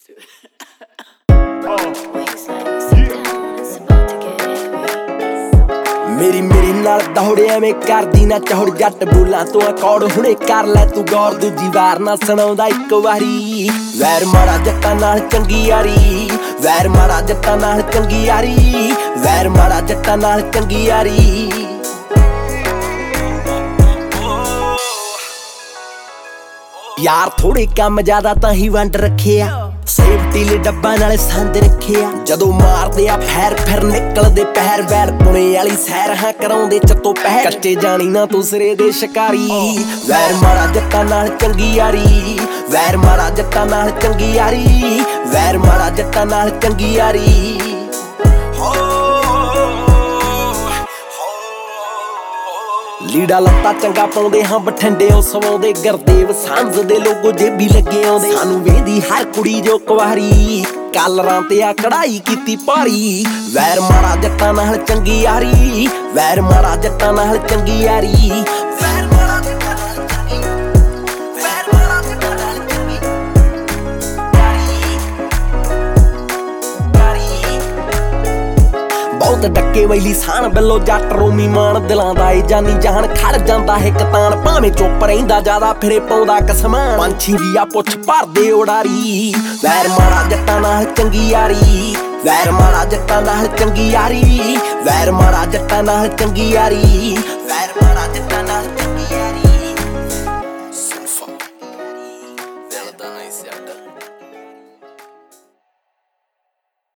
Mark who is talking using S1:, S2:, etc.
S1: मेरी नाल दौड़े में करदी ना चौड़ जट बोला तू अकौड़ हुणे कर लै तू गौर दूजी वार ना सुणाउंदा इक वारी वैर माड़ा जट्टां नाल चंगी यारी वैर माड़ा जट्टां नाल चंगी यारी वैर माड़ा जट्टां नाल चंगी यारी यार थोड़े काम ज्यादा तां ही वंड रखे आ सेफ्टी ले डब्बा नाले संद रखे आ जदों मारदे आ फैर फिर निकलदे पैर वैर पुणे वाली सैर हां कराउंदे चत्तो पैर कच्चे जानी ना तू सिरे दे शिकारी वैर माड़ा जट्टां नाल चंगी यारी वैर माड़ा जट्टां नाल चंगी यारी वैर माड़ा जट्टां नाल चंगी यारी लीड़ा लत्ता चंगा पाउंदे हां बठिंडे सवाउंदे गुरदेव सांझ दे लोगो जेबी लगे आउंदे सानू वेंदी हर कुड़ी जो कुवारी कालरां ते आ कढ़ाई कीती भारी वैर माड़ा जट्टां नाल चंगी यारी वैर माड़ा जट्टां नाल चंगी यारी वैर माड़ा जट्टां नाल चंगी वैर माड़ा जट्टां नाल चंगी बहुत डके वैली साण बिल्लो जट रोमी मान दिलां दा ए जानी जहान खड़ जांदा हिक तान भावें चुप रहिंदा ज्यादा फिरे पाउंदा कसमान पंछी भी आ पुछ भरदे उडारी वैर माड़ा जट्टां नाल चंगी यारी वैर माड़ा जट्टां नाल चंगी यारी वैर माड़ा जट्टां नाल चंगी यारी